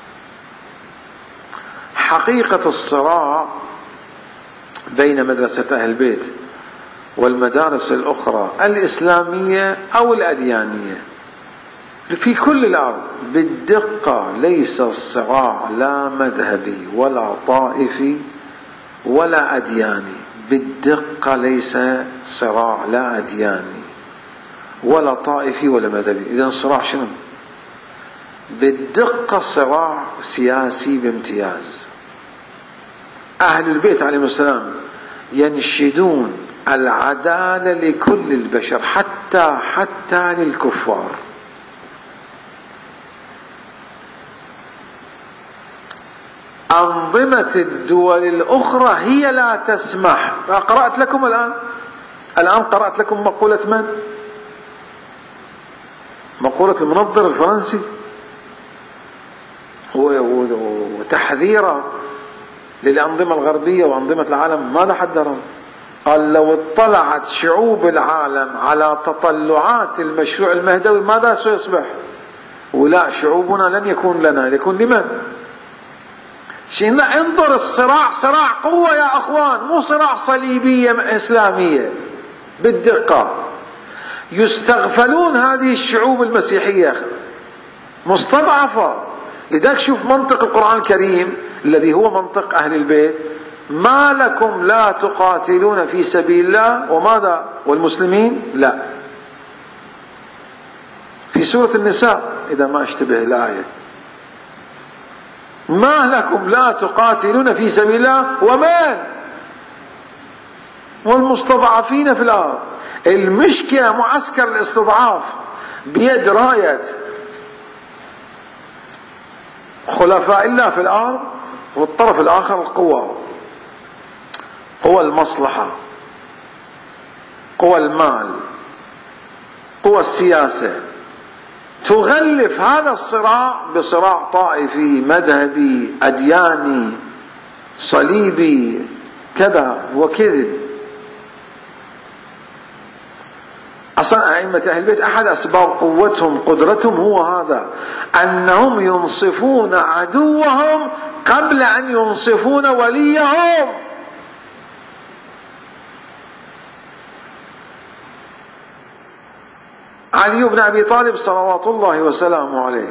حقيقة الصراع بين مدرسة أهل البيت والمدارس الأخرى الإسلامية أو الأديانية في كل الأرض بالدقة ليس الصراع لا مذهبي ولا طائفي ولا أدياني، بالدقة ليس صراع لا أدياني ولا طائفي ولا مذهبي. إذن صراع شنو؟ بالدقة صراع سياسي بامتياز. أهل البيت عليهم السلام ينشدون العدالة لكل البشر حتى حتى للكفار. أنظمة الدول الأخرى هي لا تسمح. قرأت لكم الآن الآن قرأت لكم مقولة من؟ مقولة المنظر الفرنسي وتحذيره للأنظمة الغربية وأنظمة العالم. ماذا حذرهم؟ قال لو اطلعت شعوب العالم على تطلعات المشروع المهدوي ماذا سيصبح؟ ولا شعوبنا لن يكون لنا، يكون لمن؟ شيء. انظر الصراع صراع قوة يا أخوان، مو صراع صليبية إسلامية. بالدقة يستغفلون هذه الشعوب المسيحية مستضعفة. لذلك شوف منطق القرآن الكريم الذي هو منطق أهل البيت: ما لكم لا تقاتلون في سبيل الله وماذا والمسلمين؟ لا. في سورة النساء إذا ما اشتبه الآية: ما لكم لا تقاتلون في سبيل الله ومن والمستضعفين في الأرض. المشكلة معسكر الاستضعاف بيد راية خلفاء الله في الأرض، والطرف الآخر القوى، قوى المصلحة، قوى المال، قوى السياسة، تغلف هذا الصراع بصراع طائفي مذهبي أدياني صليبي كذا وكذب. أصلا أئمة أهل البيت أحد أسباب قوتهم قدرتهم هو هذا، أنهم ينصفون عدوهم قبل أن ينصفون وليهم. علي بن أبي طالب صلوات الله وسلامه عليه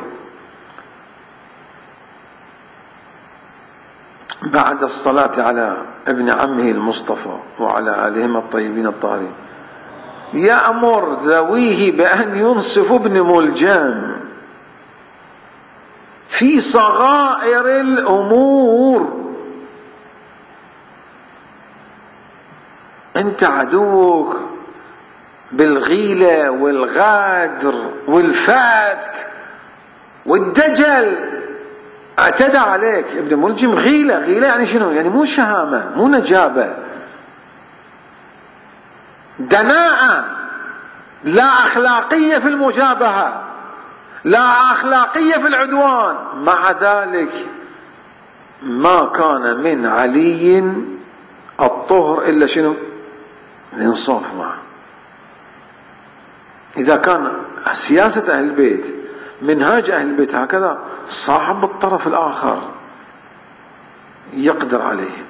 بعد الصلاة على ابن عمه المصطفى وعلى آلهما الطيبين الطاهرين يأمر ذويه بأن ينصفوا ابن ملجم في صغائر الأمور. أنت عدوك بالغيلة والغادر والفتك والدجل، اعتدى عليك ابن ملجم. غيلة، غيلة يعني شنو؟ يعني مو شهامة، مو نجابة، دناءة، لا أخلاقية في المجابهة، لا أخلاقية في العدوان. مع ذلك ما كان من علي الطهر إلا شنو؟ الإنصاف معه. إذا كان سياسة أهل البيت، منهاج أهل البيت هكذا، صاحب الطرف الآخر يقدر عليه.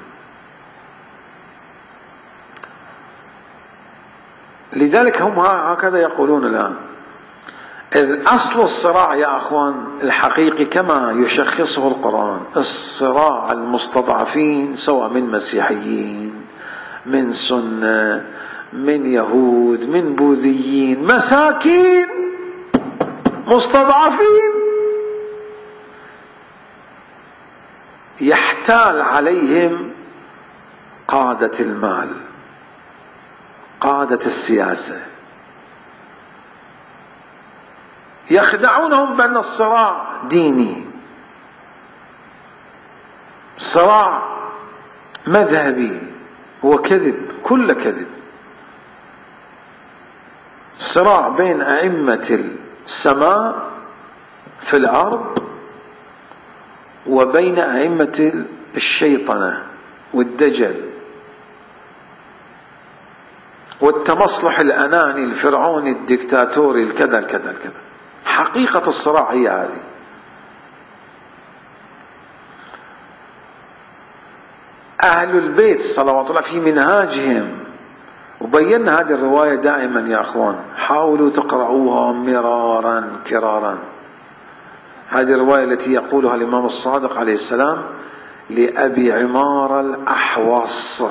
لذلك هم هكذا يقولون الآن. أصل الصراع يا أخوان الحقيقي كما يشخصه القرآن، الصراع المستضعفين، سواء من مسيحيين، من سنة، من يهود، من بوذيين، مساكين مستضعفين، يحتال عليهم قادة المال، قادة السياسة، يخدعونهم بأن الصراع ديني، صراع مذهبي، هو كذب، كل كذب. صراع بين أئمة السماء في الأرض وبين أئمة الشيطنة والدجل والتمصلح الأناني الفرعوني الدكتاتوري الكذا الكذا الكذا. حقيقة الصراع هي هذه. أهل البيت صلوات الله في منهاجهم، وبينا هذه الرواية دائما يا أخوان، حاولوا تقرأوها مرارا كرارا. هذه الرواية التي يقولها الإمام الصادق عليه السلام لأبي عمار الأحوص،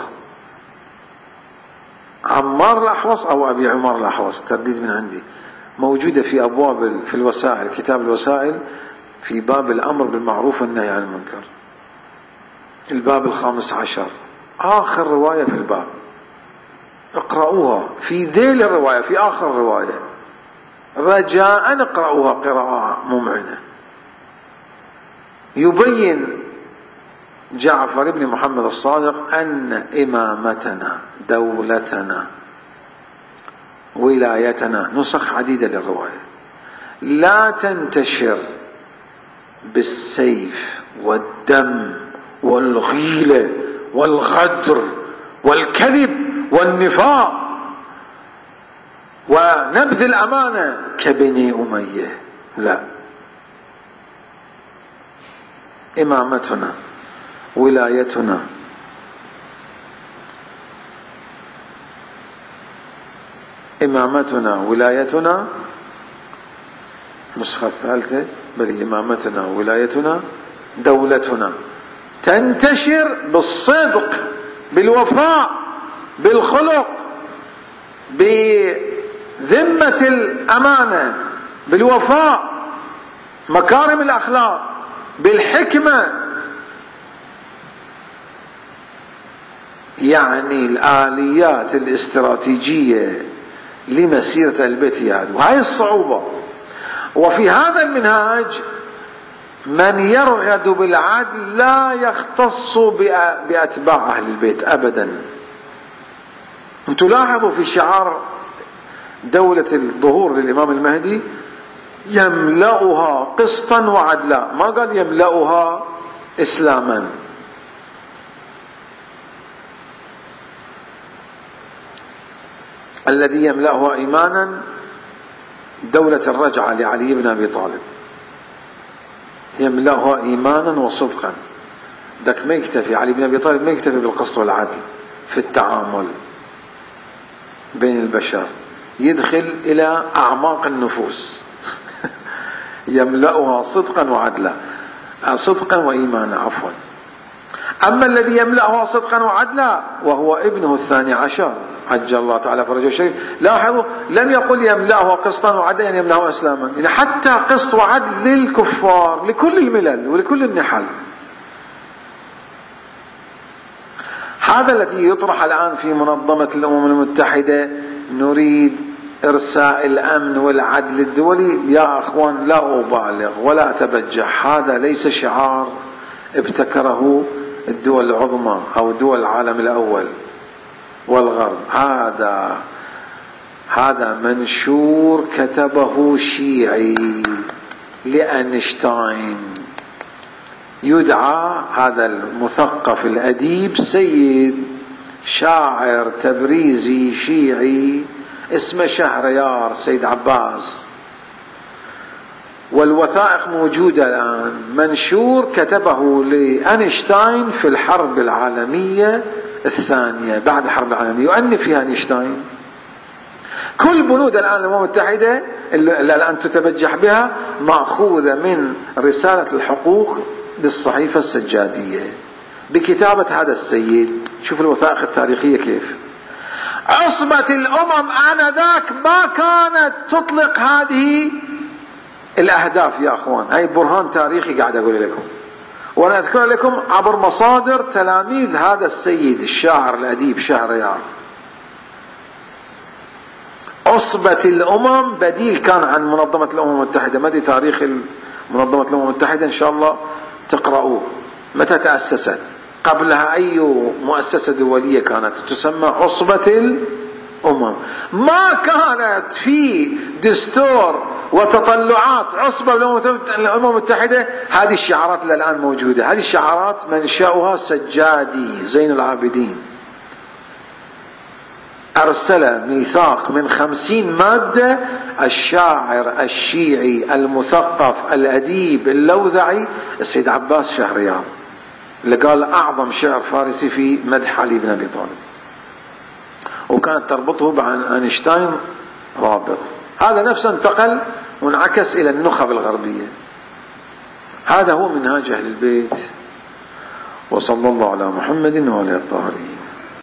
عمار الأحوص أو أبي عمار الأحوص، ترديد من عندي، موجودة في أبواب في الوسائل، كتاب الوسائل، في باب الأمر بالمعروف والنهي عن المنكر، الباب الخامس عشر، آخر رواية في الباب، اقرأوها في ذيل الرواية، في آخر الرواية، رجاء اقرأوها قراءة ممعنة. يبين جعفر بن محمد الصادق أن إمامتنا، دولتنا، ولايتنا، نسخ عديدة للرواية، لا تنتشر بالسيف والدم والغيلة والغدر والكذب والنفاق ونبذ الأمانة كبني أمية، لا. إمامتنا، ولايتنا، إمامتنا ولايتنا، نسخة الثالثة، بل إمامتنا ولايتنا دولتنا، تنتشر بالصدق، بالوفاء، بالخلق، بذمة الأمانة، بالوفاء، مكارم الأخلاق، بالحكمة، يعني الآليات الاستراتيجية لمسيرة البيت هذه، وهي الصعوبة. وفي هذا المنهاج من يرغد بالعدل لا يختص بأتباع أهل البيت أبدا. تلاحظوا في شعار دولة الظهور للإمام المهدي يملأها قسطا وعدلا، ما قال يملأها إسلاما. الذي يملأها إيمانا دولة الرجعة لعلي بن أبي طالب، يملأها إيمانا وصدقا. ذاك ما يكتفي، علي بن أبي طالب ما يكتفي بالقسط والعدل في التعامل بين البشر، يدخل إلى أعماق النفوس يملأها صدقا وعدلا، صدقا وإيمانا عفوا. أما الذي يملأها صدقا وعدلا وهو ابنه الثاني عشر عجل الله تعالى فرجه الشريف، لاحظوا لم يقل يملأها قسطا وعدلا يعني يملأها إسلاما، يعني حتى قسط وعدل للكفار، لكل الملل ولكل النحل. هذا الذي يطرح الآن في منظمة الأمم المتحدة، نريد إرساء الأمن والعدل الدولي، يا أخوان لا أبالغ ولا أتبجح، هذا ليس شعار ابتكره الدول العظمى أو دول العالم الأول والغرب، هذا هذا منشور كتبه شيعي لأينشتاين، يدعى هذا المثقف الأديب سيد شاعر تبريزي شيعي اسمه شهريار سيد عباس، والوثائق موجودة الآن، منشور كتبه لأينشتاين في الحرب العالمية الثانية، بعد الحرب العالمية يؤنف فيها أينشتاين. كل بنود الآن الأمم المتحدة اللي الآن تتبجح بها مأخوذة من رسالة الحقوق للصحيفة السجادية بكتابة هذا السيد. شوف الوثائق التاريخية كيف. عصبة الأمم آنذاك ما كانت تطلق هذه الأهداف يا أخوان، هاي برهان تاريخي قاعد أقول لكم، وأنا أذكر لكم عبر مصادر تلاميذ هذا السيد الشاعر الأديب شهريار. عصبة الأمم بديل كان عن منظمة الأمم المتحدة، ما أدري تاريخ منظمة الأمم المتحدة إن شاء الله تقرأوه، متى تأسست، قبلها أي مؤسسة دولية كانت تسمى عصبة الأمم، ما كانت في دستور وتطلعات عصبة الأمم المتحدة هذه الشعارات اللي الآن موجودة. هذه الشعارات منشأها سجادي زين العابدين، أرسل ميثاق من خمسين مادة الشاعر الشيعي المثقف الأديب اللوذعي السيد عباس شهريار، اللي قال أعظم شعر فارسي في مدح علي بن أبي طالب، وكانت تربطه بعن أينشتاين رابط. هذا نفسه انتقل وانعكس إلى النخب الغربية. هذا هو منهاج أهل البيت، وصلى الله على محمد وعلى الطاهرين.